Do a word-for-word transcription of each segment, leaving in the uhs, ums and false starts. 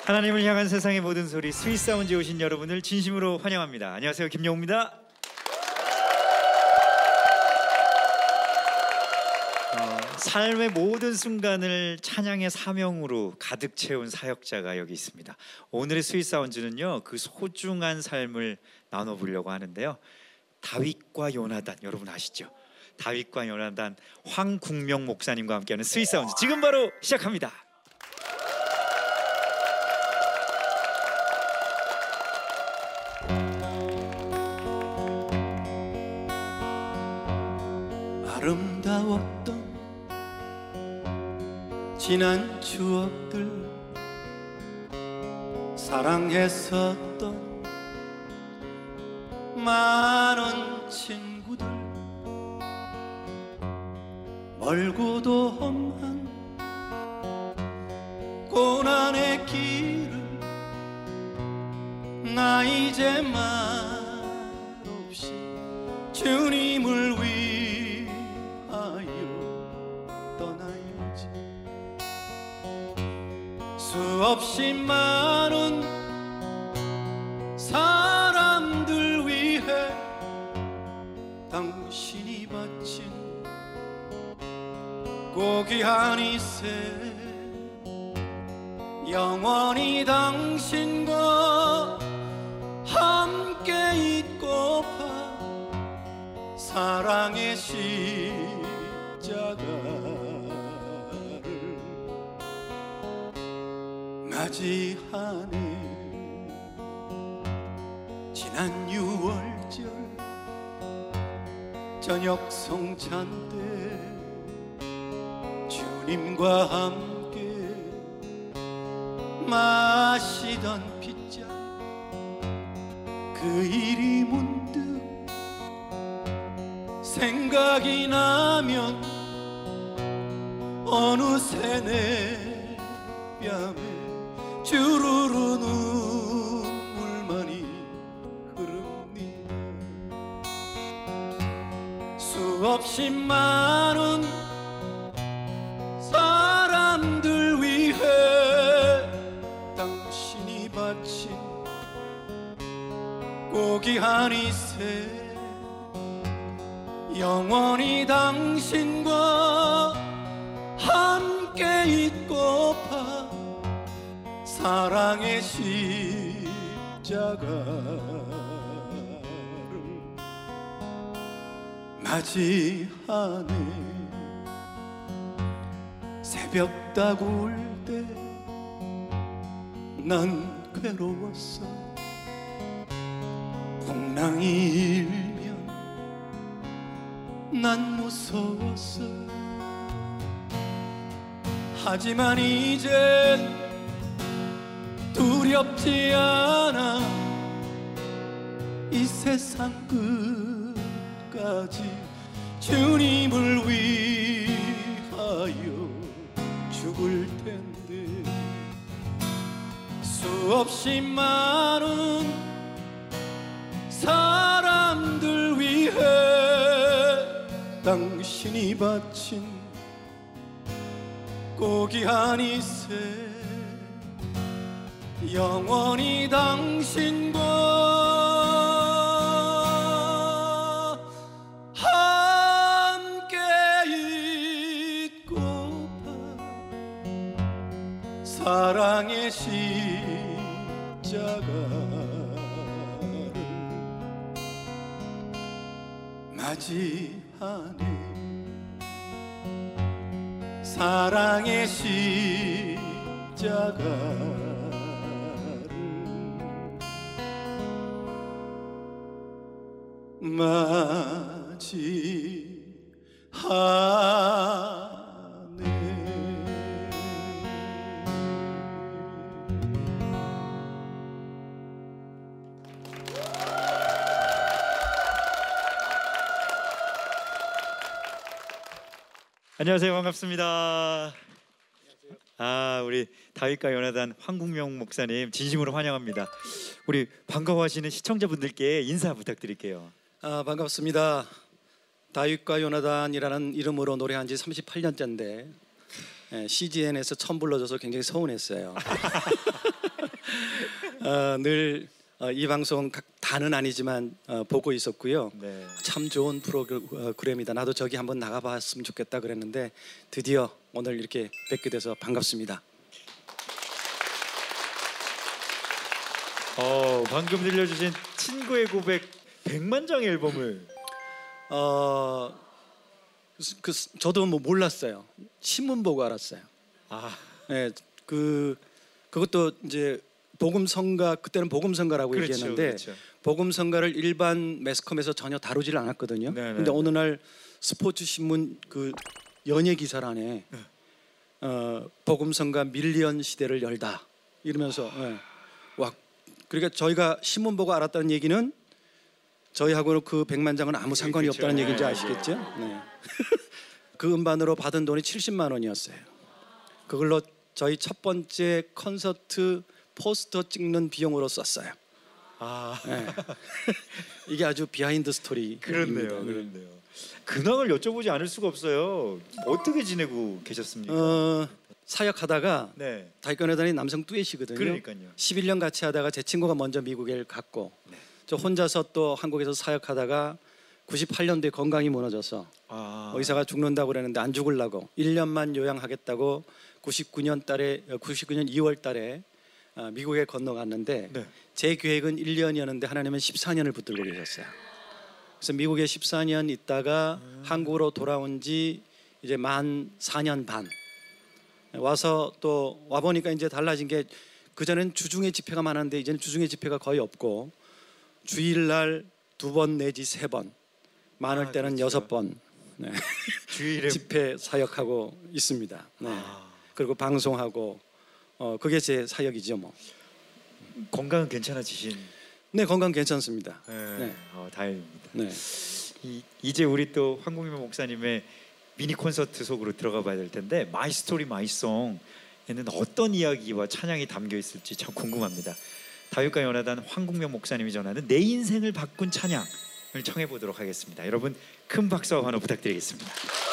하나님을 향한 세상의 모든 소리 스윗 사운드에 오신 여러분을 진심으로 환영합니다. 안녕하세요, 김영우입니다. 어, 삶의 모든 순간을 찬양의 사명으로 가득 채운 사역자가 여기 있습니다. 오늘의 스윗 사운드는요, 그 소중한 삶을 나눠보려고 하는데요, 다윗과 요나단, 여러분 아시죠? 다윗과 요나단 황국명 목사님과 함께하는 스윗 사운드 지금 바로 시작합니다. 아름다웠던 지난 추억들, 사랑했었던 많은 친구들, 멀고도 험한 고난의 길을 나 이제 말없이 주님을 위하여 떠나야지. 수없이 많은 사람들 위해 당신이 바친 고귀한 이세, 영원히 당신과 함께 있고파 사랑의 십자가를 맞이하네. 지난 유월절 저녁 성찬 때 주님과 함께 마시던 빗잔, 그 일이 문득 생각이 나면 어느새 내 뺨에 주르르 눈물만이 흐릅니다. 수없이 많은 사람들 위해 당신이 바친 고귀한 이세, 영원히 당신과 함께 있고파 사랑의 십자가를 맞이하네. 새벽 다구울 때 난 괴로웠어. 풍랑이 일면 난 무서웠어. 하지만 이젠 두렵지 않아. 이 세상 끝까지 주님을 위하여 죽을 텐데. 수없이 많은 사람들 위해 당신이 바친 고귀한 이세, 영원히 당신과 함께 있고파 사랑의 십자가를 맞이하네. 사랑의 십자가를 맞이하네. 안녕하세요, 반갑습니다. 아, 우리 다윗과 요나단 황국명 목사님 진심으로 환영합니다. 우리 반가워하시는 시청자분들께 인사 부탁드릴게요. 아, 반갑습니다. 다윗과 요나단이라는 이름으로 노래한 지 삼십팔 년째인데 씨지엔에서 처음 불러줘서 굉장히 서운했어요. 어, 늘 이 방송 각 다는 아니지만 어, 보고 있었고요. 네. 참 좋은 프로그램이다. 나도 저기 한번 나가봤으면 좋겠다 그랬는데 드디어 오늘 이렇게 뵙게 돼서 반갑습니다. 어, 방금 들려주신 친구의 고백 백만 장의 앨범을 어, 그, 저도 뭐 몰랐어요. 신문 보고 알았어요. 아, 네, 그 그것도 이제 복음성가, 그때는 복음성가라고 그렇죠, 얘기했는데 그렇죠. 복음성가를 일반 매스컴에서 전혀 다루지를 않았거든요. 네네. 근데 어느 날 스포츠 신문 그 연예 기사란에 어, 복음성가 밀리언 시대를 열다 이러면서 예. 와, 그러니까 저희가 신문 보고 알았다는 얘기는 저희하고는 그 백만 장은 아무 상관이 그렇죠. 없다는 얘기인지 네, 아시겠죠? 네. 그 음반으로 받은 돈이 칠십만 원이었어요. 그걸로 저희 첫 번째 콘서트 포스터 찍는 비용으로 썼어요. 아, 네. 이게 아주 비하인드 스토리입니다. 그렇네요, 그렇네요. 근황을 여쭤보지 않을 수가 없어요. 어떻게 지내고 계셨습니까? 어, 사역하다가 네, 다이건회단이 남성 듀엣이거든요. 그러니까요. 십일 년 같이 하다가 제 친구가 먼저 미국에 갔고 네. 저 혼자서 또 한국에서 사역하다가 구십팔 년도에 건강이 무너져서 아, 의사가 죽는다고 그랬는데 안 죽으려고 일 년만 요양하겠다고 구십구 년 달에 구십구 년 이월 달에 미국에 건너갔는데 네. 제 계획은 일 년이었는데 하나님은 십사 년을 붙들고 계셨어요. 그래서 미국에 십사 년 있다가 음. 한국으로 돌아온 지 이제 만 사 년 반 와서 또 와 보니까 이제 달라진 게 그전엔 주중에 집회가 많았는데 이제는 주중에 집회가 거의 없고 주일날 두 번 내지 세 번, 많을 아, 때는 그렇죠. 여섯 번 네. 주일에 집회 사역하고 있습니다. 네. 아, 그리고 방송하고 어, 그게 제 사역이죠 뭐. 건강은 괜찮아지신? 네, 건강 괜찮습니다. 네, 네. 어, 다행입니다. 네. 이, 이제 우리 또 황국민 목사님의 미니 콘서트 속으로 들어가 봐야 될 텐데 마이 스토리 마이 송에는 어떤 이야기와 찬양이 담겨 있을지 참 궁금합니다. 다윗과 연하단 황국명 목사님이 전하는 내 인생을 바꾼 찬양을 청해 보도록 하겠습니다. 여러분 큰 박수와 환호 부탁드리겠습니다.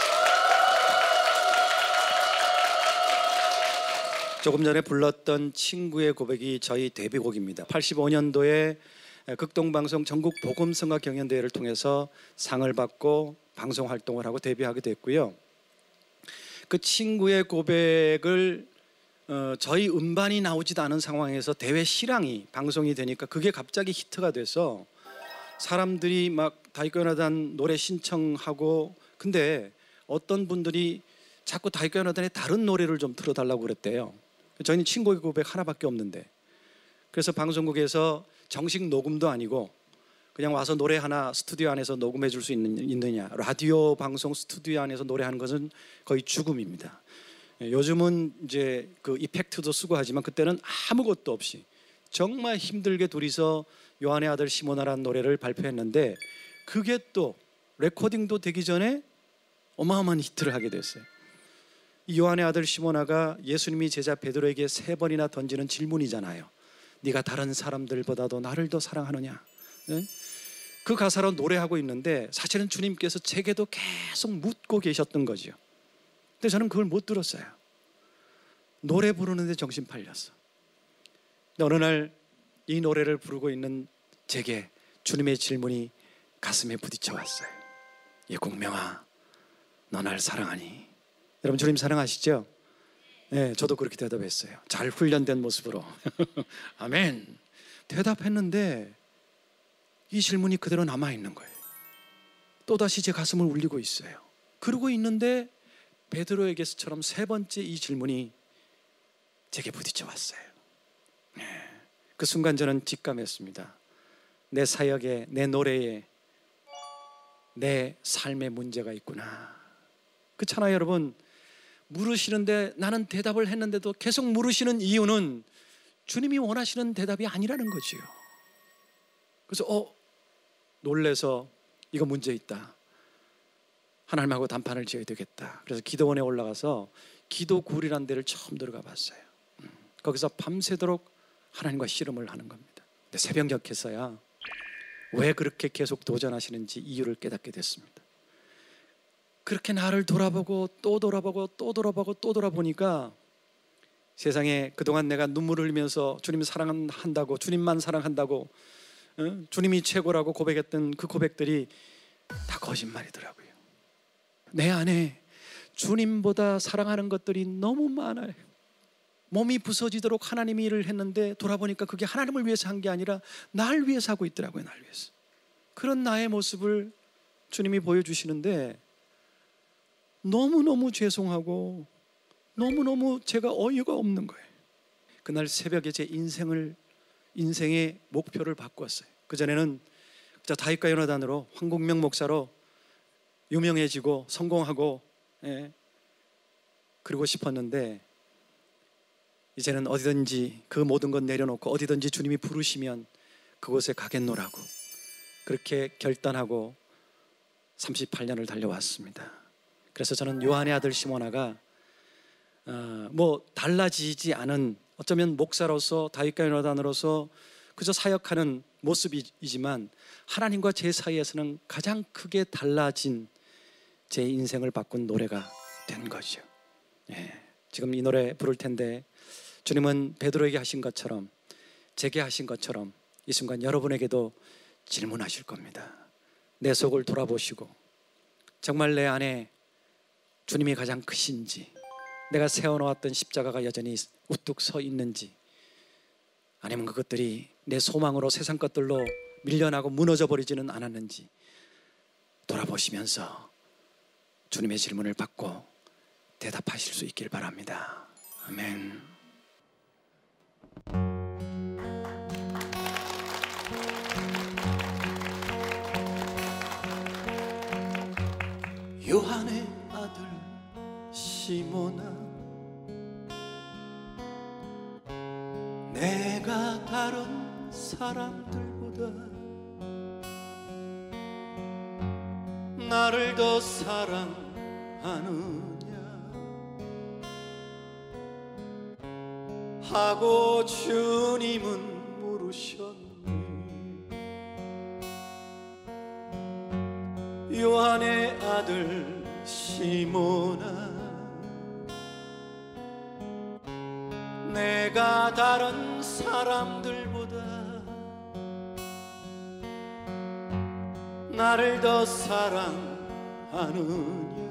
조금 전에 불렀던 친구의 고백이 저희 데뷔곡입니다. 팔십오 년도에 극동방송 전국 복음성가 경연대회를 통해서 상을 받고 방송 활동을 하고 데뷔하게 됐고요. 그 친구의 고백을 어, 저희 음반이 나오지도 않은 상황에서 대회 실황이 방송이 되니까 그게 갑자기 히트가 돼서 사람들이 막 다윗교연하단 노래 신청하고, 근데 어떤 분들이 자꾸 다윗교연하단의 다른 노래를 좀 틀어달라고 그랬대요. 저희는 친구의 고백 하나밖에 없는데, 그래서 방송국에서 정식 녹음도 아니고 그냥 와서 노래 하나 스튜디오 안에서 녹음해 줄 수 있느냐, 라디오 방송 스튜디오 안에서 노래하는 것은 거의 죽음입니다. 요즘은 이제 그 이펙트도 쓰고 하지만 그때는 아무것도 없이 정말 힘들게 둘이서 요한의 아들 시모나라는 노래를 발표했는데 그게 또 레코딩도 되기 전에 어마어마한 히트를 하게 됐어요. 이 요한의 아들 시모나가 예수님이 제자 베드로에게 세 번이나 던지는 질문이잖아요. 네가 다른 사람들보다도 나를 더 사랑하느냐? 네? 그 가사로 노래하고 있는데 사실은 주님께서 제게도 계속 묻고 계셨던 거죠. 근데 저는 그걸 못 들었어요. 노래 부르는데 정신 팔렸어. 근데 어느 날 이 노래를 부르고 있는 제게 주님의 질문이 가슴에 부딪혀 왔어요. 예, 공명아, 너 날 사랑하니? 여러분 주님 사랑하시죠? 네, 저도 그렇게 대답했어요. 잘 훈련된 모습으로. 아멘. 대답했는데 이 질문이 그대로 남아있는 거예요. 또다시 제 가슴을 울리고 있어요. 그러고 있는데 베드로에게서처럼 세 번째 이 질문이 제게 부딪혀 왔어요. 네. 그 순간 저는 직감했습니다. 내 사역에, 내 노래에, 내 삶에 문제가 있구나. 그렇잖아요 여러분. 물으시는데 나는 대답을 했는데도 계속 물으시는 이유는 주님이 원하시는 대답이 아니라는 거지요. 그래서 어 놀래서 이거 문제 있다. 하나님하고 단판을 지어야 되겠다. 그래서 기도원에 올라가서 기도굴이라는 데를 처음 들어가 봤어요. 거기서 밤새도록 하나님과 씨름을 하는 겁니다. 근데 새벽녘에서야 왜 그렇게 계속 도전하시는지 이유를 깨닫게 됐습니다. 그렇게 나를 돌아보고 또 돌아보고 또 돌아보고 또 돌아보니까 세상에 그동안 내가 눈물을 흘리면서 주님 사랑한다고, 주님만 사랑한다고, 어? 주님이 최고라고 고백했던 그 고백들이 다 거짓말이더라고요. 내 안에 주님보다 사랑하는 것들이 너무 많아요. 몸이 부서지도록 하나님이 일을 했는데 돌아보니까 그게 하나님을 위해서 한 게 아니라 날 위해서 하고 있더라고요. 날 위해서. 그런 나의 모습을 주님이 보여주시는데 너무너무 죄송하고 너무너무 제가 어이가 없는 거예요. 그날 새벽에 제 인생을 인생의 목표를 바꿨어요. 그전에는 다윗과 요나단으로 황공명 목사로 유명해지고 성공하고, 예, 그러고 싶었는데 이제는 어디든지 그 모든 것 내려놓고 어디든지 주님이 부르시면 그곳에 가겠노라고 그렇게 결단하고 삼십팔 년을 달려왔습니다. 그래서 저는 요한의 아들 시모나가 어, 뭐 달라지지 않은, 어쩌면 목사로서 다윗과 요나단으로서 그저 사역하는 모습이지만 하나님과 제 사이에서는 가장 크게 달라진 제 인생을 바꾼 노래가 된 거죠. 예, 지금 이 노래 부를 텐데 주님은 베드로에게 하신 것처럼, 제게 하신 것처럼 이 순간 여러분에게도 질문하실 겁니다. 내 속을 돌아보시고 정말 내 안에 주님이 가장 크신지, 내가 세워놓았던 십자가가 여전히 우뚝 서 있는지, 아니면 그것들이 내 소망으로 세상 것들로 밀려나고 무너져 버리지는 않았는지 돌아보시면서 주님의 질문을 받고 대답하실 수 있길 바랍니다. 아멘. 요한의 아들 시몬아, 내가 다른 사람들보다 나를 더 사랑하느냐 하고 주님은 물으셨네. 요한의 아들 시몬아, 내가 다른 사람들보다 나를 더 사랑하느냐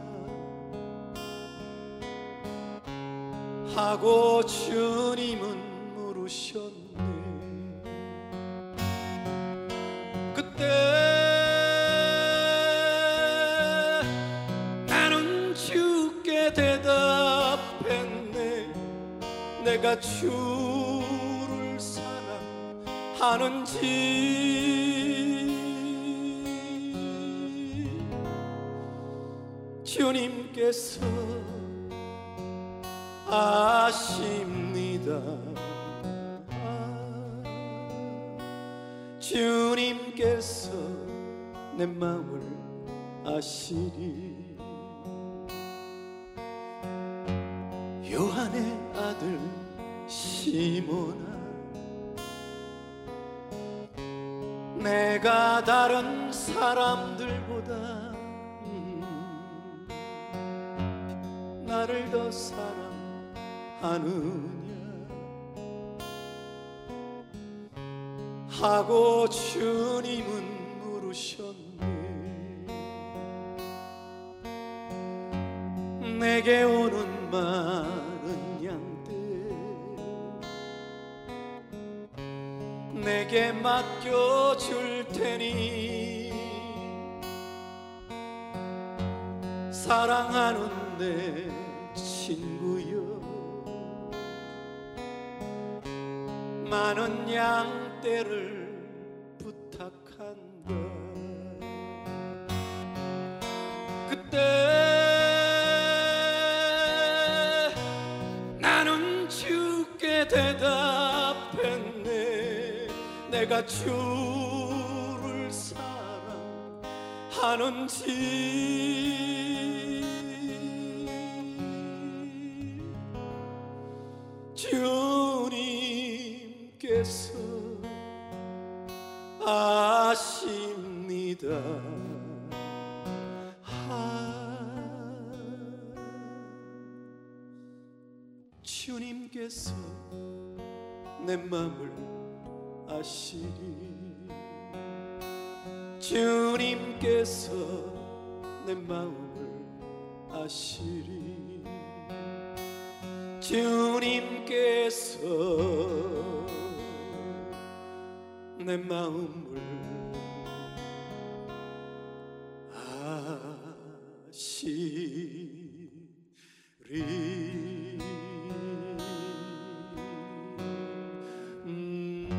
하고 주님은 물으셨네. 그때 나는 주께 대답했네. 내가 주를 사랑하는지 주님께서 아십니다. 주님께서 내 마음을 아시리. 요한의 아들 시몬아, 내가 다른 사람들보다 나를 더 사랑하느냐 하고 주님은 물으셨네. 내게 오는 많은 양들 내게 맡겨줄 테니 사랑하는 내 친구여, 많은 양떼를 부탁한다. 그때 나는 주께 대답했네. 내가 주를 사랑하는지 주님께서 아십니다. 아, 주님께서 내 마음을 아시니 주님께서 내 마음을 아시리 주님께서 내 마음을 아시리 음.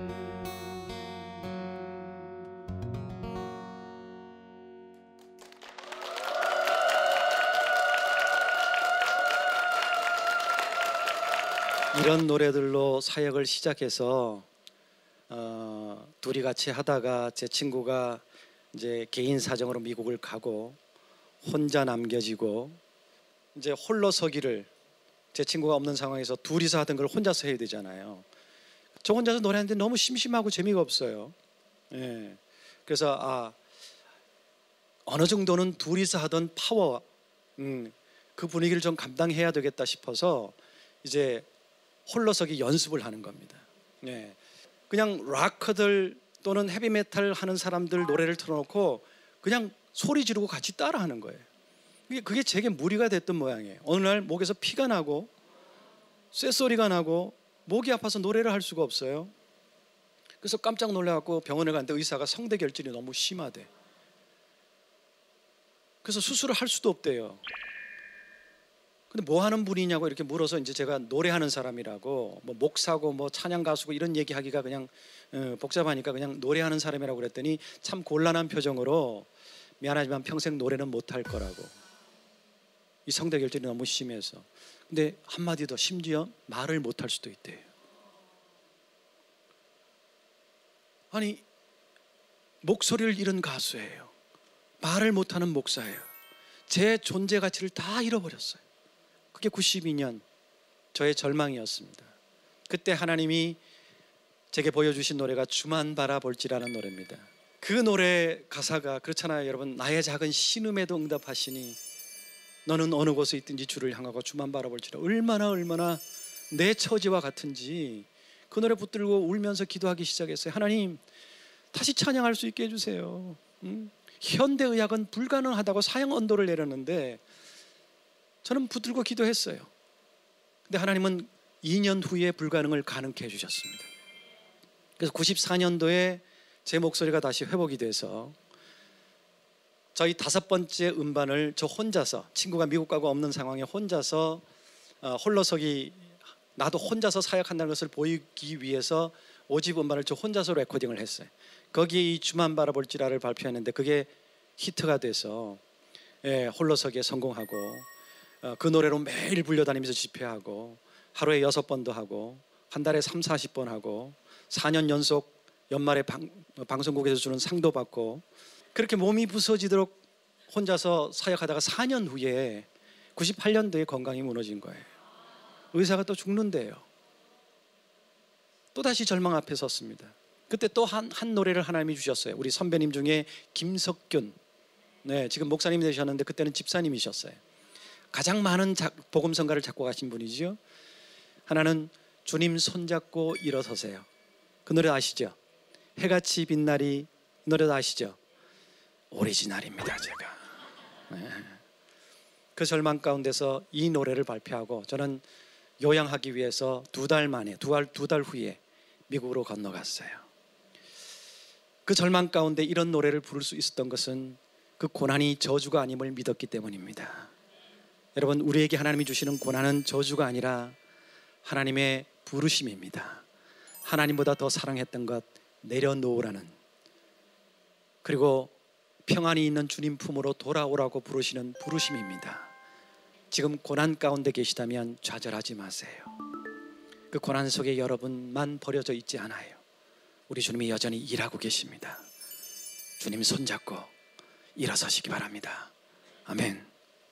이런 노래들로 사역을 시작해서 어, 둘이 같이 하다가 제 친구가 이제 개인 사정으로 미국을 가고 혼자 남겨지고 이제 홀로 서기를 제 친구가 없는 상황에서 둘이서 하던 걸 혼자서 해야 되잖아요. 저 혼자서 노래하는데 너무 심심하고 재미가 없어요. 예. 그래서 아 어느 정도는 둘이서 하던 파워 음, 그 분위기를 좀 감당해야 되겠다 싶어서 이제 홀로서기 연습을 하는 겁니다. 예. 그냥 락커들 또는 헤비메탈 하는 사람들 노래를 틀어놓고 그냥 소리 지르고 같이 따라하는 거예요. 그게, 그게 제게 무리가 됐던 모양이에요. 어느 날 목에서 피가 나고 쇳소리가 나고 목이 아파서 노래를 할 수가 없어요. 그래서 깜짝 놀라갖고 병원에 갔는데 의사가 성대결절이 너무 심하대. 그래서 수술을 할 수도 없대요. 근데 뭐 하는 분이냐고 이렇게 물어서 이제 제가 노래하는 사람이라고 뭐 목사고 뭐 찬양 가수고 이런 얘기하기가 그냥 어, 복잡하니까 그냥 노래하는 사람이라고 그랬더니 참 곤란한 표정으로 미안하지만 평생 노래는 못할 거라고. 이 성대결절이 너무 심해서. 근데 한마디 더 심지어 말을 못할 수도 있대요. 아니 목소리를 잃은 가수예요. 말을 못하는 목사예요. 제 존재 가치를 다 잃어버렸어요. 그게 구십이 년 저의 절망이었습니다. 그때 하나님이 제게 보여주신 노래가 주만 바라볼지라는 노래입니다. 그 노래 가사가 그렇잖아요 여러분. 나의 작은 신음에도 응답하시니 너는 어느 곳에 있든지 주를 향하고 주만 바라볼지라. 얼마나 얼마나 내 처지와 같은지 그 노래 붙들고 울면서 기도하기 시작했어요. 하나님 다시 찬양할 수 있게 해주세요. 음? 현대의학은 불가능하다고 사형 언도를 내렸는데 저는 붙들고 기도했어요. 근데 하나님은 이 년 후에 불가능을 가능케 해주셨습니다. 그래서 구십사 년도에 제 목소리가 다시 회복이 돼서 저희 다섯 번째 음반을 저 혼자서, 친구가 미국 가고 없는 상황에 혼자서 어, 홀로서기, 나도 혼자서 사역한다는 것을 보이기 위해서 오집 음반을 저 혼자서 레코딩을 했어요. 거기에 이 주만 바라볼지라를 발표했는데 그게 히트가 돼서 예, 홀로서기에 성공하고 어, 그 노래로 매일 불려다니면서 집회하고 하루에 여섯 번도 하고 한 달에 삼사십 번 하고 사 년 연속 연말에 방, 방송국에서 주는 상도 받고 그렇게 몸이 부서지도록 혼자서 사역하다가 사 년 후에 구십팔 년도에 건강이 무너진 거예요. 의사가 또 죽는데요. 또다시 절망 앞에 섰습니다. 그때 또 한 한 노래를 하나님이 주셨어요. 우리 선배님 중에 김석균, 네, 지금 목사님이 되셨는데 그때는 집사님이셨어요. 가장 많은 작, 복음성가를 작곡하신 분이죠. 하나는 주님 손잡고 일어서세요. 그 노래 아시죠? 해같이 빛나리, 노래도 아시죠? 오리지널입니다 제가. 네. 그 절망 가운데서 이 노래를 발표하고 저는 요양하기 위해서 두 달 만에 두 달, 두 달 후에 미국으로 건너갔어요. 그 절망 가운데 이런 노래를 부를 수 있었던 것은 그 고난이 저주가 아님을 믿었기 때문입니다. 여러분, 우리에게 하나님이 주시는 고난은 저주가 아니라 하나님의 부르심입니다. 하나님보다 더 사랑했던 것 내려놓으라는, 그리고 평안이 있는 주님 품으로 돌아오라고 부르시는 부르심입니다. 지금 고난 가운데 계시다면 좌절하지 마세요. 그 고난 속에 여러분만 버려져 있지 않아요. 우리 주님이 여전히 일하고 계십니다. 주님 손잡고 일어서시기 바랍니다. 아멘.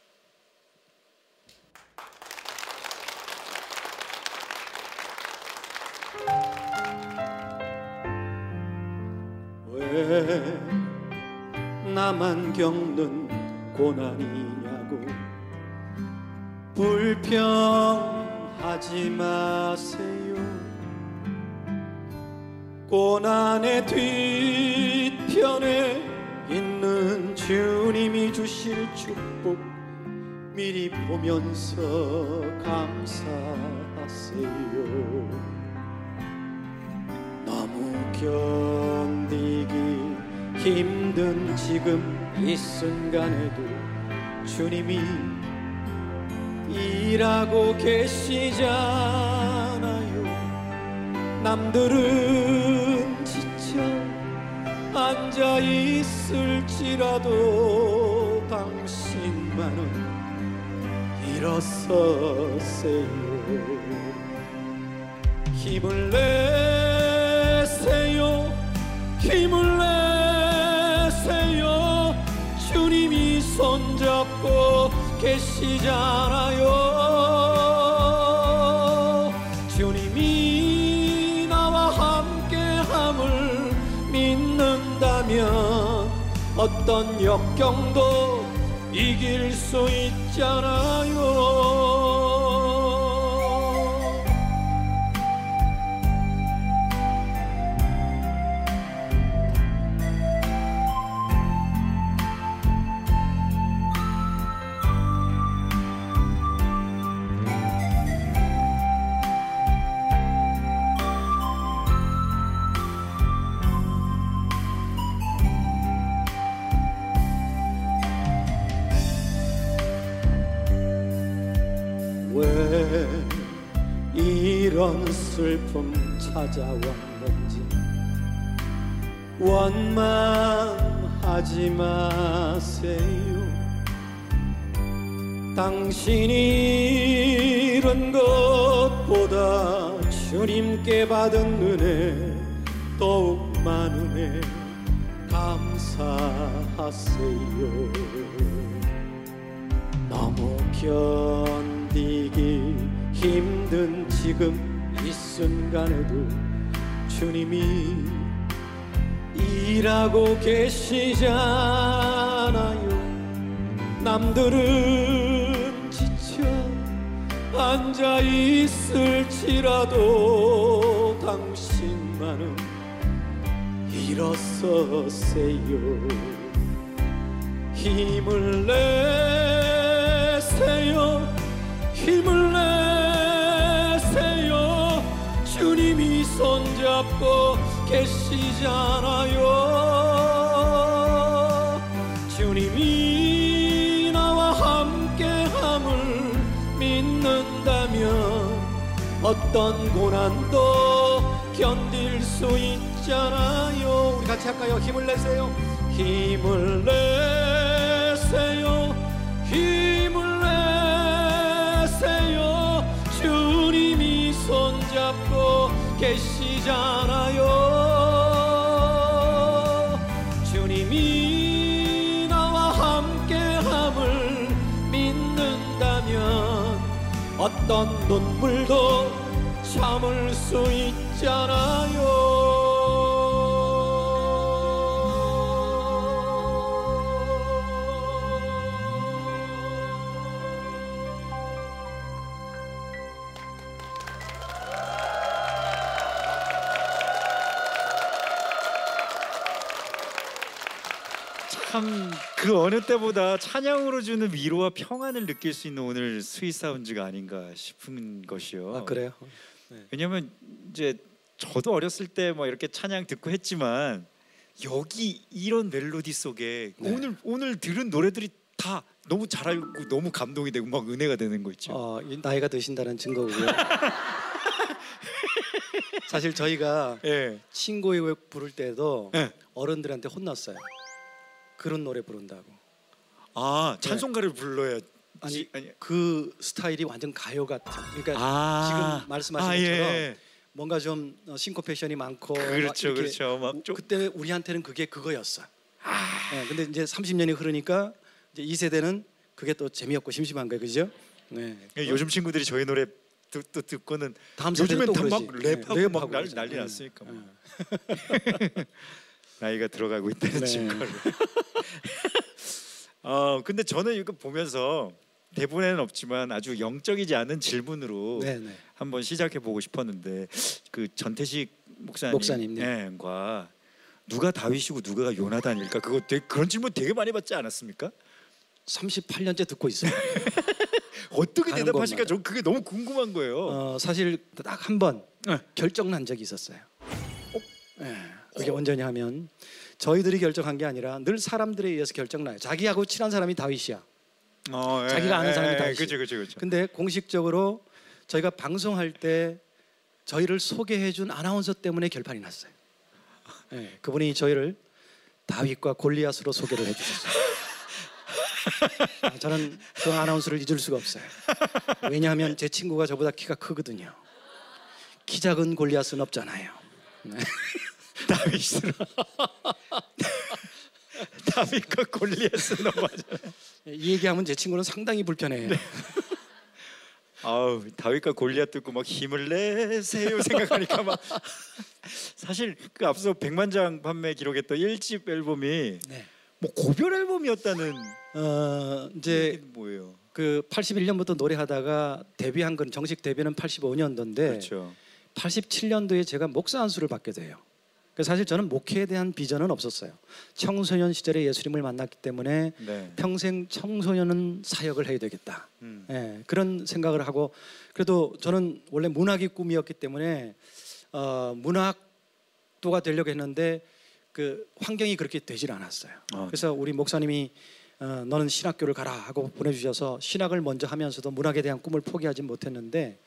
왜 나만 겪는 고난이냐고 불평하는 하지 마세요. 고난의 뒤편에 있는 주님이 주실 축복 미리 보면서 감사하세요. 너무 견디기 힘든 지금 이 순간에도 주님이 일하고 계시잖아요. 남들은 지쳐 앉아 있을지라도 당신만은 일어서세요. 힘을 내세요. 힘을 내세요. 주님이 손잡고 계시잖아요. 주님이 나와 함께함을 믿는다면 어떤 역경도 이길 수 있잖아요. 왜 이런 슬픔 찾아왔는지 원망하지 마세요. 당신이 잃은 것보다 주님께 받은 은혜 더욱 많으네 감사하세요. 너무 견디기 힘든 지금 이 순간에도 주님이 일하고 계시잖아요. 남들은 지쳐 앉아 있을지라도 당신만은 일어서세요. 힘을 내세요. 힘을 내세요. 주님이 손잡고 계시잖아요. 주님이 나와 함께함을 믿는다면 어떤 고난도 견딜 수 있잖아요. 우리 같이 할까요? 힘을 내세요. 힘을 내세요. 힘을 내세요. 주님이 손잡고 계시잖아요. 주님이 나와 함께함을 믿는다면 어떤 눈물도 참을 수 있잖아요. 참 그 어느 때보다 찬양으로 주는 위로와 평안을 느낄 수 있는 오늘 스윗 사운드가 아닌가 싶은 것이요. 아 그래요? 네. 왜냐면 이제 저도 어렸을 때 뭐 이렇게 찬양 듣고 했지만 여기 이런 멜로디 속에 네. 오늘 오늘 들은 노래들이 다 너무 잘 알고 너무 감동이 되고 막 은혜가 되는 거 있죠. 어, 이 나이가 드신다는 증거고요. 사실 저희가 예. 친구의 곡 부를 때도 예. 어른들한테 혼났어요. 그런 노래 부른다고. 아 찬송가를 불러야 아니, 아니 그 스타일이 완전 가요 같은. 그러니까 아, 지금 말씀하신 아, 것처럼 예. 뭔가 좀 어, 싱코페이션이 많고 그렇죠, 막 이렇게 그렇죠. 막 좀- 그때 우리한테는 그게 그거였어. 아, 예, 근데 이제 삼십 년이 흐르니까 이제 이 세대는 그게 또 재미없고 심심한 거예요, 그죠? 네. 요즘 친구들이 저희 노래 또, 또 듣고는 다음 세대는 요즘엔 또 다막 그러지. 랩하고 네, 막 랩하고 난- 그러죠. 난리 네. 났으니까 뭐. 네. 나이가 들어가고 있다는 네. 증거를. 어 근데 저는 이거 보면서 대본에는 없지만 아주 영적이지 않은 질문으로 네, 네. 한번 시작해 보고 싶었는데 그 전태식 목사님, 목사님, 네. 예, 과 누가 다윗이고 누가 요나단일까? 그거 되게, 그런 질문 되게 많이 받지 않았습니까? 삼십팔 년째 듣고 있어요. 어떻게 가는 대답하실까? 곳마다. 저 그게 너무 궁금한 거예요. 어, 사실 딱 한 번 네. 결정 난 적이 있었어요. 네. 그게 언제냐 하면 저희들이 결정한 게 아니라 늘 사람들에 의해서 결정나요. 자기하고 친한 사람이 다윗이야. 어, 예, 자기가 아는 예, 사람이 예, 다윗이에요. 그렇죠, 그렇죠, 그렇죠. 근데 공식적으로 저희가 방송할 때 저희를 소개해준 아나운서 때문에 결판이 났어요. 네, 그분이 저희를 다윗과 골리앗으로 소개를 해주셨어요. 저는 그 아나운서를 잊을 수가 없어요. 왜냐하면 제 친구가 저보다 키가 크거든요. 키 작은 골리앗은 없잖아요. 네. 다윗으로 다윗과 골리앗은 맞아요. 이 얘기하면 제 친구는 상당히 불편해요. 네. 아우 다윗과 골리앗 듣고 막 힘을 내세요 생각하니까 막 사실 그 앞서 백만 장 판매 기록했던 일 집 앨범이 네. 뭐 고별 앨범이었다는 어, 게 이제 뭐예요? 그 팔십일 년부터 노래하다가 데뷔한 건 정식 데뷔는 팔십오 년도인데 그렇죠. 팔십칠 년도에 제가 목사 안수를 받게 돼요. 그래서 사실 저는 목회에 대한 비전은 없었어요. 청소년 시절에 예수님을 만났기 때문에 네. 평생 청소년은 사역을 해야 되겠다. 음. 예, 그런 생각을 하고 그래도 저는 원래 문학이 꿈이었기 때문에 어, 문학도가 되려고 했는데 그 환경이 그렇게 되질 않았어요. 아, 그래서 우리 목사님이 어, 너는 신학교를 가라 하고 보내주셔서 신학을 먼저 하면서도 문학에 대한 꿈을 포기하지 못했는데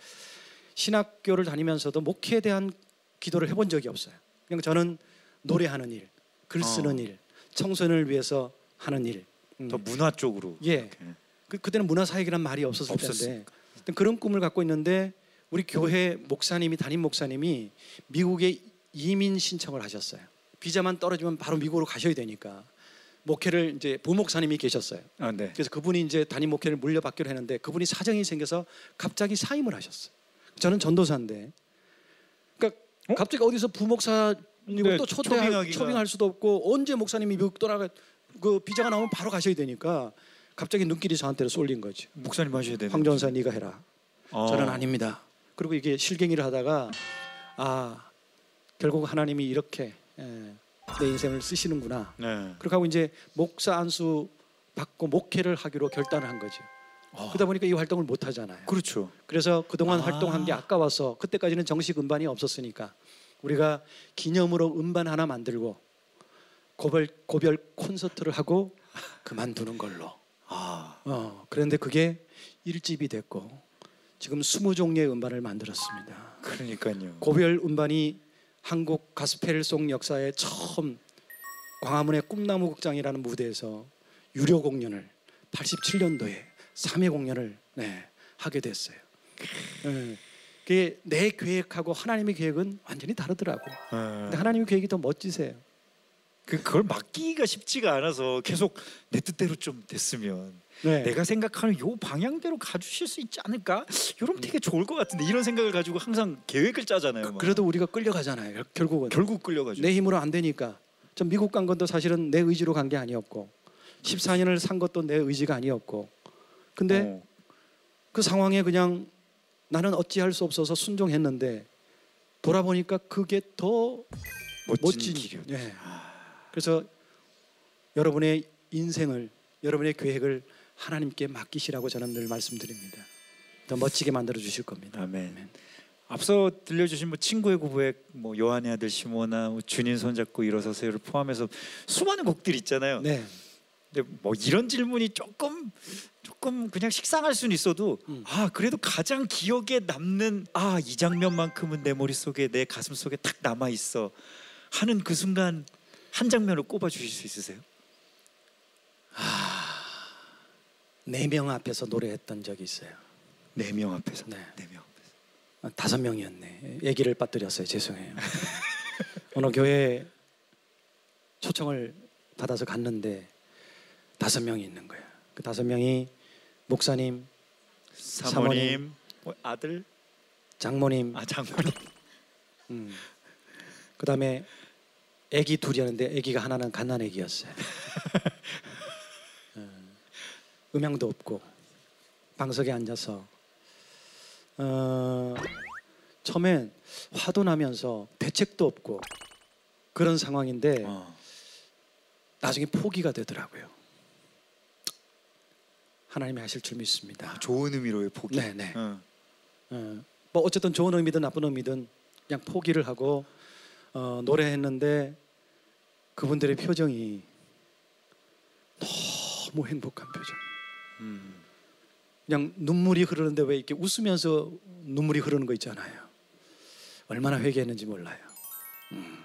신학교를 다니면서도 목회에 대한 기도를 해본 적이 없어요. 그냥 저는 노래하는 일, 글 쓰는 어. 일, 청소년을 위해서 하는 일. 음. 더 문화 쪽으로. 예. 이렇게. 그, 그때는 문화사역이란 말이 없었을 없었으니까. 텐데 그런 꿈을 갖고 있는데 우리 교회 목사님이 담임 목사님이 미국에 이민 신청을 하셨어요. 비자만 떨어지면 바로 미국으로 가셔야 되니까 목회를 이제 부목사님이 계셨어요. 아, 네. 그래서 그분이 이제 담임 목회를 물려받기로 했는데 그분이 사정이 생겨서 갑자기 사임을 하셨어요. 저는 전도사인데 그러니까 어? 갑자기 어디서 부목사님을 네, 또 초대할 초빙하기가- 초빙할 수도 없고 언제 목사님이 미국 떠나가 그 비자가 나오면 바로 가셔야 되니까 갑자기 눈길이 저한테로 쏠린 거죠. 목사님 하셔야 되는. 황 전사 네가 해라. 어. 저는 아닙니다. 그리고 이게 실갱이를 하다가 아 결국 하나님이 이렇게 예, 내 인생을 쓰시는구나. 네. 그렇게 하고 이제 목사 안수 받고 목회를 하기로 결단을 한 거죠. 어. 그러다 보니까 이 활동을 못 하잖아요. 그렇죠. 그래서 그동안 아. 활동한 게 아까워서 그때까지는 정식 음반이 없었으니까 우리가 기념으로 음반 하나 만들고 고별 고별 콘서트를 하고 그만두는 걸로. 아. 어, 그런데 그게 일 집이 됐고 지금 스무 종류의 음반을 만들었습니다. 그러니까요. 고별 음반이 한국 가스펠송 역사에 처음 광화문의 꿈나무 극장이라는 무대에서 유료 공연을 팔십칠 년도에 삼 회 공연을 네, 하게 됐어요. 네, 그게 내 계획하고 하나님의 계획은 완전히 다르더라고요. 근데 네. 하나님의 계획이 더 멋지세요. 그 그걸 맡기기가 쉽지가 않아서 계속 내 뜻대로 좀 됐으면 네. 내가 생각하는 요 방향대로 가주실 수 있지 않을까? 이러면 되게 좋을 것 같은데 이런 생각을 가지고 항상 계획을 짜잖아요. 막. 그래도 우리가 끌려가잖아요. 결- 결국은 결국 끌려가죠. 내 힘으로 안 되니까. 전 미국 간 것도 사실은 내 의지로 간 게 아니었고 십사 년을 산 것도 내 의지가 아니었고 근데 어. 그 상황에 그냥 나는 어찌할 수 없어서 순종했는데 돌아보니까 그게 더 멋진, 멋진 길이요. 예. 그래서 여러분의 인생을 여러분의 계획을 하나님께 맡기시라고 저는 늘 말씀드립니다. 더 멋지게 만들어 주실 겁니다. 아멘. 앞서 들려주신 뭐 친구의 고백, 뭐 요한의 아들 시모나, 뭐 주님 손잡고 일어서세요를 포함해서 수많은 곡들이 있잖아요. 네. 근데 뭐 이런 질문이 조금 조금 그냥 식상할 수는 있어도 음. 아 그래도 가장 기억에 남는 아 이 장면만큼은 내 머릿속에 내 가슴 속에 탁 남아 있어 하는 그 순간 한 장면을 꼽아 주실 수 있으세요? 네 명 앞에서 노래했던 적이 있어요. 네 명 앞에서. 네. 네 명 앞에서. 아, 다섯 명이었네. 얘기를 빠뜨렸어요. 죄송해요. 어느 교회 초청을 받아서 갔는데 다섯 명이 있는 거예요. 그 다섯 명이 목사님, 사모님, 뭐 아들, 장모님, 아 장모님. 음. 그다음에 아기 둘이었는데 아기가 하나는 갓난 아기였어요. 어, 음향도 없고 방석에 앉아서 어, 처음엔 화도 나면서 대책도 없고 그런 상황인데 어. 나중에 포기가 되더라고요. 하나님이 하실 줄 믿습니다. 좋은 의미로의 포기. 네네. 어. 어, 뭐 어쨌든 좋은 의미든 나쁜 의미든 그냥 포기를 하고 어, 노래했는데 그분들의 표정이 너무 행복한 표정. 음. 그냥 눈물이 흐르는데 왜 이렇게 웃으면서 눈물이 흐르는 거 있잖아요. 얼마나 회개했는지 몰라요. 음.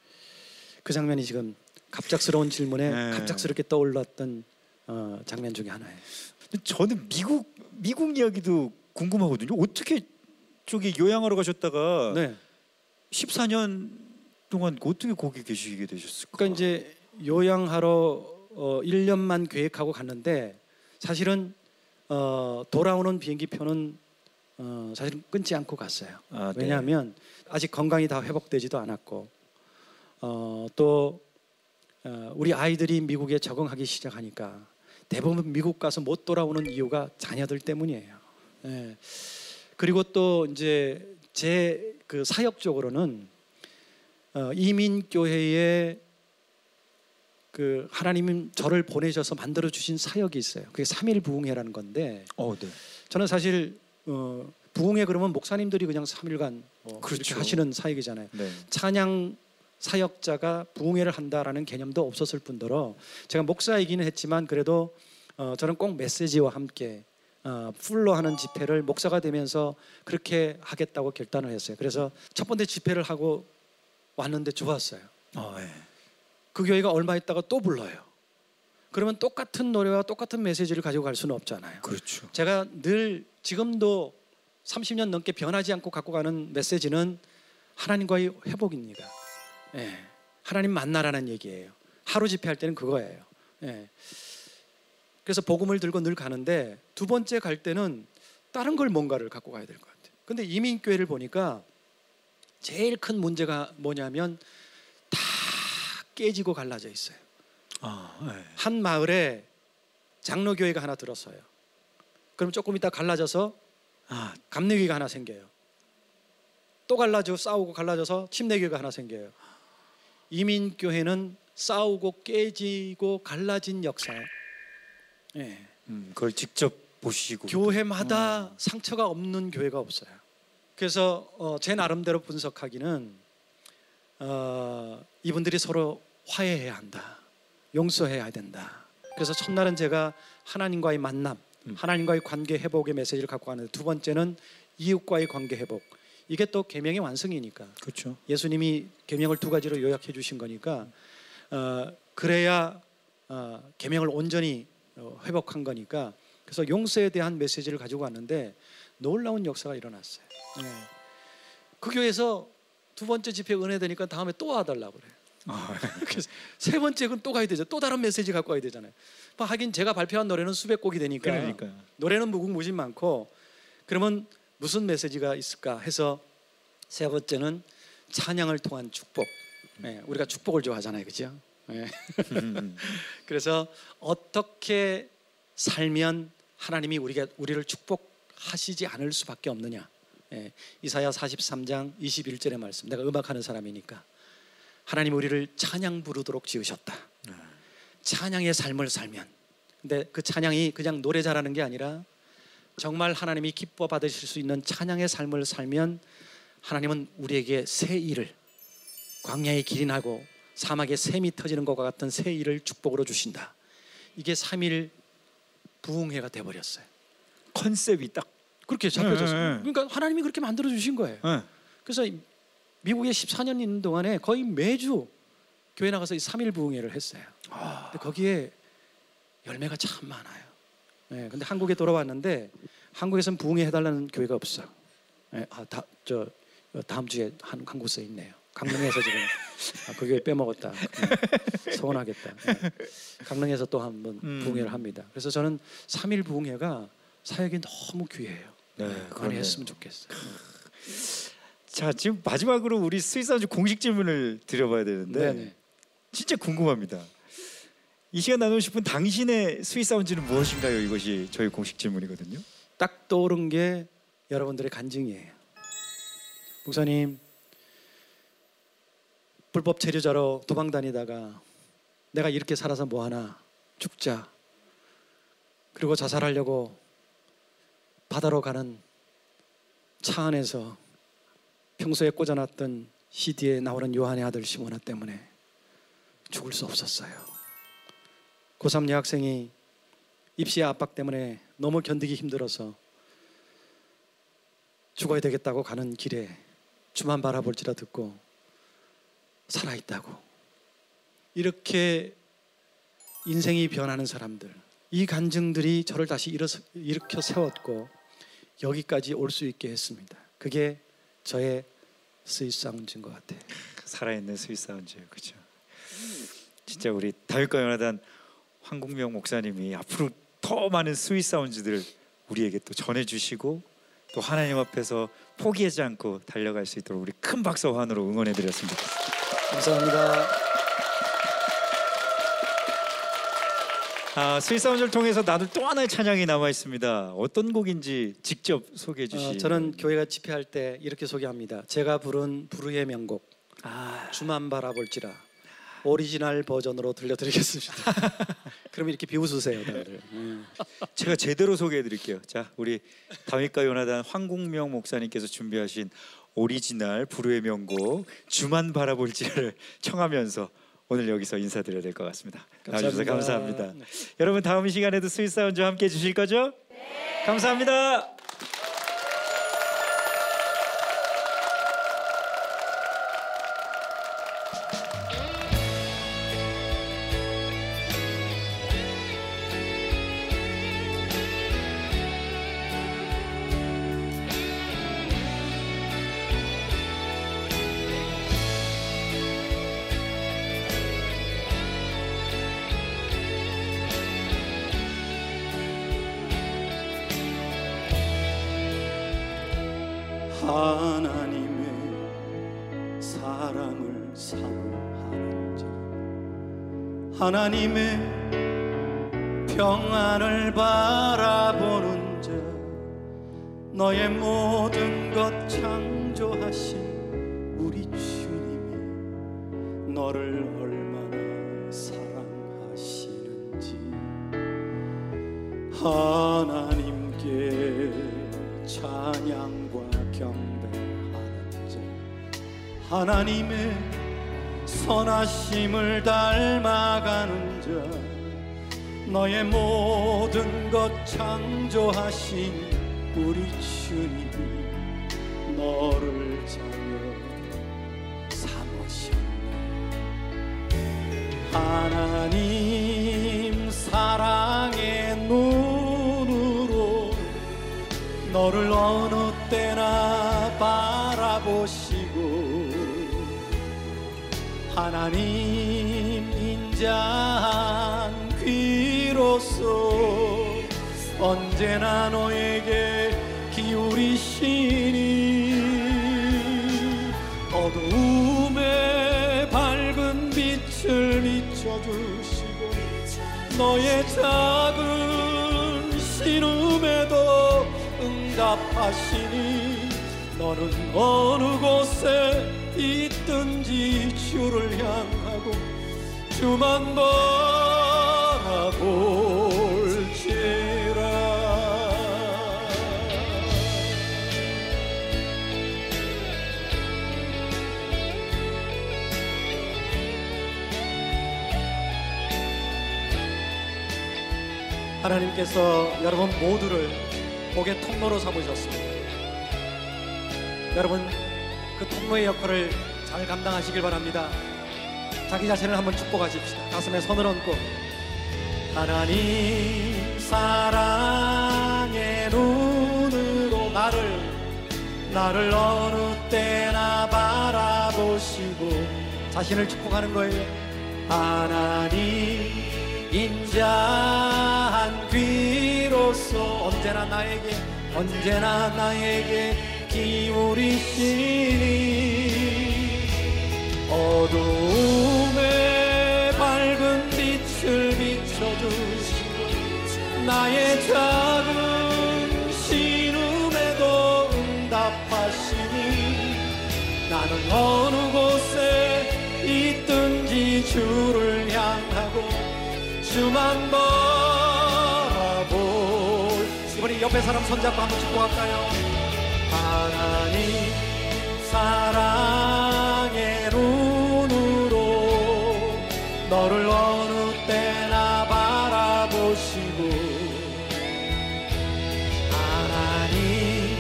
그 장면이 지금 갑작스러운 질문에 네. 갑작스럽게 떠올랐던 어, 장면 중에 하나예요. 근데 저는 미국 미국 이야기도 궁금하거든요. 어떻게 저기 요양하러 가셨다가 네. 십사 년 동안 어떻게 거기 계시게 되셨을까? 그러니까 이제 요양하러 어, 일 년만 계획하고 갔는데 사실은 어, 돌아오는 비행기 표는 어, 사실은 끊지 않고 갔어요. 아, 네. 왜냐하면 아직 건강이 다 회복되지도 않았고 어, 또 어, 우리 아이들이 미국에 적응하기 시작하니까 대부분 미국 가서 못 돌아오는 이유가 자녀들 때문이에요. 예. 그리고 또 이제 제 그 사역적으로는 어, 이민교회에 그 하나님은 저를 보내셔서 만들어 주신 사역이 있어요. 그게 삼일 부흥회라는 건데 어, 네. 저는 사실 어, 부흥회 그러면 목사님들이 그냥 삼 일간 뭐 그렇죠. 그렇게 하시는 사역이잖아요. 네. 찬양 사역자가 부흥회를 한다라는 개념도 없었을 뿐더러 제가 목사이기는 했지만 그래도 어, 저는 꼭 메시지와 함께 어, 풀로 하는 집회를 목사가 되면서 그렇게 하겠다고 결단을 했어요. 그래서 첫 번째 집회를 하고 왔는데 좋았어요. 어, 네. 그 교회가 얼마 있다가 또 불러요. 그러면 똑같은 노래와 똑같은 메시지를 가지고 갈 수는 없잖아요. 그렇죠. 제가 늘 지금도 삼십 년 넘게 변하지 않고 갖고 가는 메시지는 하나님과의 회복입니다. 예, 하나님 만나라는 얘기예요. 하루 집회할 때는 그거예요. 예. 그래서 복음을 들고 늘 가는데 두 번째 갈 때는 다른 걸 뭔가를 갖고 가야 될 것 같아요. 근데 이민교회를 보니까 제일 큰 문제가 뭐냐면 다 깨지고 갈라져 있어요. 아, 네. 한 마을에 장로교회가 하나 들었어요. 그럼 조금 있다 갈라져서 아, 감리교회가 하나 생겨요. 또 갈라지고 싸우고 갈라져서 침례교회가 하나 생겨요. 이민교회는 싸우고 깨지고 갈라진 역사. 예. 음, 그걸 직접 보시고 교회마다 음. 상처가 없는 교회가 없어요. 그래서 어, 제 나름대로 분석하기는 어, 이분들이 서로 화해해야 한다. 용서해야 된다. 그래서 첫날은 제가 하나님과의 만남, 음. 하나님과의 관계 회복의 메시지를 갖고 가는데 두 번째는 이웃과의 관계 회복. 이게 또 계명의 완성이니까. 그렇죠. 예수님이 계명을 두 가지로 요약해 주신 거니까 어, 그래야 어, 계명을 온전히 어, 회복한 거니까. 그래서 용서에 대한 메시지를 가지고 왔는데 놀라운 역사가 일어났어요. 네. 그 교회에서 두 번째 집회 은혜 되니까 다음에 또 와달라고 그래요. 아, 그래서 세 번째 그건 또 가야 되죠. 또 다른 메시지 갖고 와야 되잖아요. 뭐 하긴 제가 발표한 노래는 수백 곡이 되니까 그러니까요. 노래는 무궁무진 많고 그러면 무슨 메시지가 있을까 해서 세 번째는 찬양을 통한 축복. 네, 우리가 축복을 좋아하잖아요, 그렇죠? 네. 음. 그래서 어떻게 살면 하나님이 우리가 우리를 축복하시지 않을 수밖에 없느냐. 예, 이사야 사십삼 장 이십일 절의 말씀. 내가 음악하는 사람이니까 하나님 우리를 찬양 부르도록 지으셨다. 찬양의 삶을 살면. 근데 그 찬양이 그냥 노래 잘하는 게 아니라 정말 하나님이 기뻐 받으실 수 있는 찬양의 삶을 살면 하나님은 우리에게 새 일을 광야에 기린하고 사막에 샘이 터지는 것과 같은 새 일을 축복으로 주신다. 이게 삼일 부흥회가 돼버렸어요. 컨셉이 딱 그렇게 잡혀졌어요. 네, 네. 그러니까 하나님이 그렇게 만들어 주신 거예요. 네. 그래서 미국에 십사 년 있는 동안에 거의 매주 교회 나가서 이 삼일 부흥회를 했어요. 아, 근데 거기에 열매가 참 많아요. 네, 근데 한국에 돌아왔는데 한국에서는 부흥회 해달라는 교회가 없어. 네, 아, 다, 저 다음 주에 한, 한 곳에 있네요. 강릉에서 지금 아, 그 교회 빼먹었다. 네, 서운하겠다. 네. 강릉에서 또 한번 음. 부흥회를 합니다. 그래서 저는 삼일 부흥회가 사역이 너무 귀해요. 네, 네, 많이 그러네요. 했으면 좋겠어요. 자, 지금 마지막으로 우리 스윗사운드 공식 질문을 드려봐야 되는데 네네. 진짜 궁금합니다. 이 시간 나누고 싶은 당신의 스윗사운드는 무엇인가요? 이것이 저희 공식 질문이거든요. 딱 떠오른 게 여러분들의 간증이에요. 목사님, 불법 체류자로 도망 다니다가 내가 이렇게 살아서 뭐하나, 죽자. 그리고 자살하려고 바다로 가는 차 안에서 평소에 꽂아놨던 씨디에 나오는 요한의 아들 시모나 때문에 죽을 수 없었어요. 고삼 여학생이 입시의 압박 때문에 너무 견디기 힘들어서 죽어야 되겠다고 가는 길에 주만 바라볼지라 듣고 살아있다고. 이렇게 인생이 변하는 사람들, 이 간증들이 저를 다시 일으켜 세웠고 여기까지 올 수 있게 했습니다. 그게 저의 스위스 사운드인 것 같아요. 살아있는 스위스 사운드예요, 그렇죠? 진짜 우리 다윗과 요나단 황국명 목사님이 앞으로 더 많은 스위스 사운드들을 우리에게 또 전해주시고 또 하나님 앞에서 포기하지 않고 달려갈 수 있도록 우리 큰 박수와 환호로 응원해드렸습니다. 감사합니다. 아, 스위스 사운드를 통해서 나도 또 하나의 찬양이 남아 있습니다. 어떤 곡인지 직접 소개해 주시죠. 어, 저는 교회가 집회할 때 이렇게 소개합니다. 제가 부른 부르의 명곡 아, 주만 바라볼지라 오리지널 버전으로 들려드리겠습니다. 그럼 이렇게 비웃으세요, 다들. 음. 제가 제대로 소개해 드릴게요. 자, 우리 다윗과 요나단 황국명 목사님께서 준비하신 오리지널 부르의 명곡 주만 바라볼지를 청하면서 오늘 여기서 인사드려야 될 것 같습니다. 나와주셔서 감사합니다. 네. 여러분 다음 시간에도 스위스 사운드 함께 해주실 거죠? 네. 감사합니다. 하나님의 사랑을 사모하는 자, 하나님의 평안을 바라보는 자, 너의 모든 것 창조하신 우리 주님이 너를 얼마나 사랑하시는지 하나님께 찬양과 경배하는 자, 하나님의 선하심을 닮아가는 자, 너의 모든 것 창조하신 우리 주님이 너를 자녀 삼으셨네. 하나님 사랑의 눈으로 너를 어느 때나 바라보시고 하나님 인자한 귀로서 언제나 너에게 기울이시니 어두움에 밝은 빛을 비춰주시고 너의 작은 신음에도 응답하시니 너는 어느 곳에 있든지 주를 향하고 주만 바라볼지라. 하나님께서 여러분 모두를 복의 통로로 삼으셨습니다. 여러분 그 통로의 역할을 잘 감당하시길 바랍니다. 자기 자신을 한번 축복하십시다. 가슴에 손을 얹고 하나님 사랑의 눈으로 나를 나를 어느 때나 바라보시고 자신을 축복하는 거예요. 하나님 인자한 귀로서 언제나 나에게 언제나 나에게 기울이시니 어두움에 밝은 빛을 비춰주시고 나의 작은 시 나는 어느 곳에 있든지 주를 향하고 주만 바라볼. 이번에 옆에 사람 손잡고 한번 축복할까요? 하나님 사랑의 눈으로 너를 어느 때나 바라보시고 하나님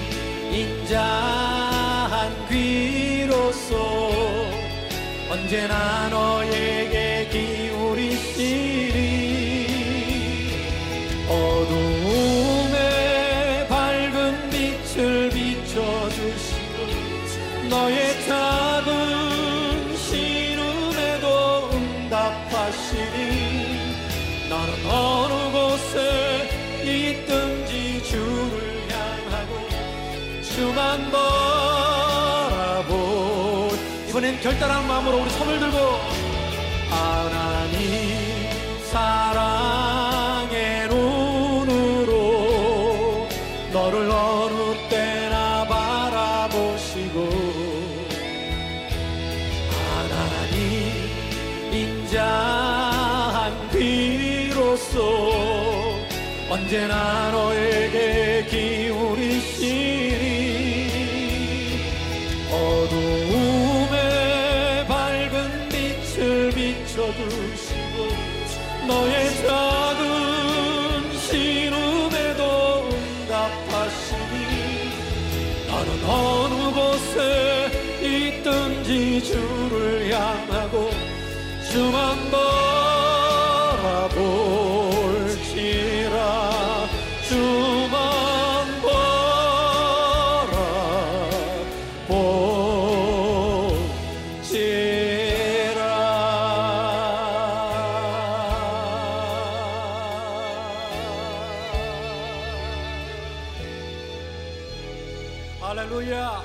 인자한 귀로서 언제나 너에게 기울이시리. 어두움에 밝은 빛을 비춰주시고 너의 작은 신음에도 응답하시니 너는 어느 곳에 있든지 주를 향하고 주만 바라볼. 이번엔 결단한 마음으로 우리 손을 들고 하나님 사랑의 눈으로 너를 어느 때나 바라보시고 하나님 인자한 귀로서 언제나 너에게 기울이시니 어두움에 밝은 빛을 비춰주시고 너의 작은 신음에도 응답하시니 너는 어느 곳에 있든지 주를 향하고 주만 바라볼지라. 주만 바라볼지라. 할렐루야.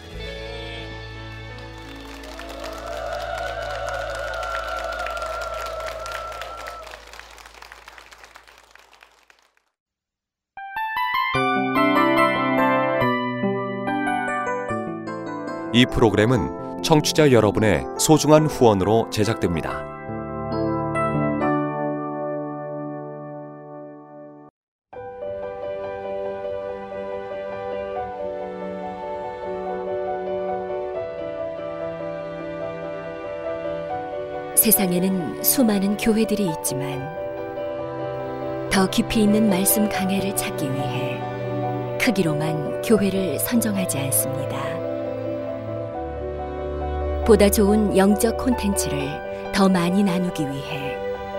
이 프로그램은 청취자 여러분의 소중한 후원으로 제작됩니다. 세상에는 수많은 교회들이 있지만 더 깊이 있는 말씀 강해를 찾기 위해 크기로만 교회를 선정하지 않습니다. 보다 좋은 영적 콘텐츠를 더 많이 나누기 위해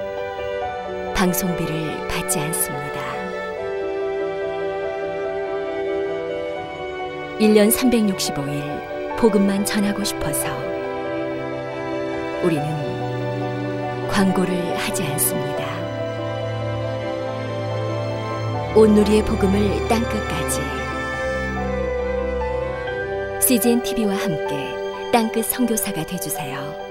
방송비를 받지 않습니다. 일 년 삼백육십오 일 복음만 전하고 싶어서 우리는 광고를 하지 않습니다. 온누리의 복음을 땅끝까지 씨지엔 티비와 함께 땅끝 선교사가 되어주세요.